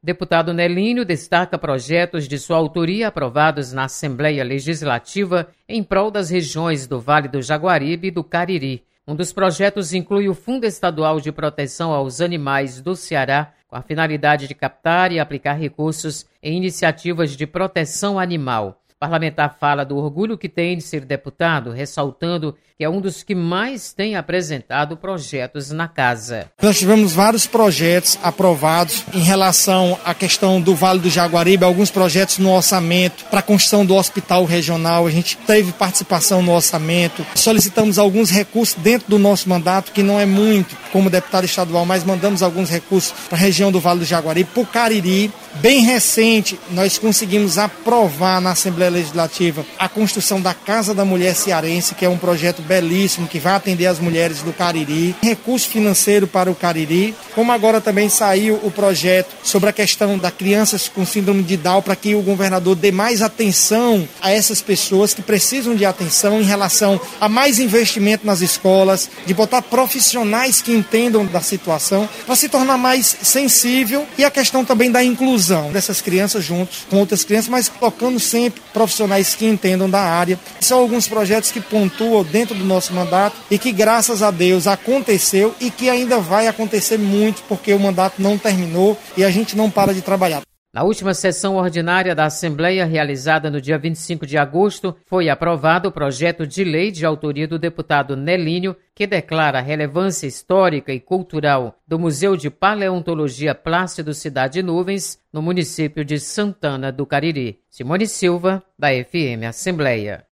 Deputado Nelínio destaca projetos de sua autoria aprovados na Assembleia Legislativa em prol das regiões do Vale do Jaguaribe e do Cariri. Um dos projetos inclui o Fundo Estadual de Proteção aos Animais do Ceará, com a finalidade de captar e aplicar recursos em iniciativas de proteção animal. O parlamentar fala do orgulho que tem de ser deputado, ressaltando que é um dos que mais tem apresentado projetos na casa. Nós tivemos vários projetos aprovados em relação à questão do Vale do Jaguaribe, alguns projetos no orçamento para a construção do hospital regional, a gente teve participação no orçamento, solicitamos alguns recursos dentro do nosso mandato, que não é muito como deputado estadual, mas mandamos alguns recursos para a região do Vale do Jaguaribe, para o Cariri. Bem recente, nós conseguimos aprovar na Assembleia Legislativa a construção da Casa da Mulher Cearense, que é um projeto belíssimo, que vai atender as mulheres do Cariri. Recurso financeiro para o Cariri, como agora também saiu o projeto sobre a questão das crianças com síndrome de Down, para que o governador dê mais atenção a essas pessoas que precisam de atenção em relação a mais investimento nas escolas, de botar profissionais que entendam da situação, para se tornar mais sensível, e a questão também da inclusão dessas crianças juntos com outras crianças, mas colocando sempre profissionais que entendam da área. São alguns projetos que pontuam dentro do nosso mandato e que, graças a Deus, aconteceu e que ainda vai acontecer muito, porque o mandato não terminou e a gente não para de trabalhar. Na última sessão ordinária da Assembleia, realizada no dia 25 de agosto, foi aprovado o projeto de lei de autoria do deputado Nelínio, que declara a relevância histórica e cultural do Museu de Paleontologia Plácido Cidade Nuvens, no município de Santana do Cariri. Simone Silva, da FM Assembleia.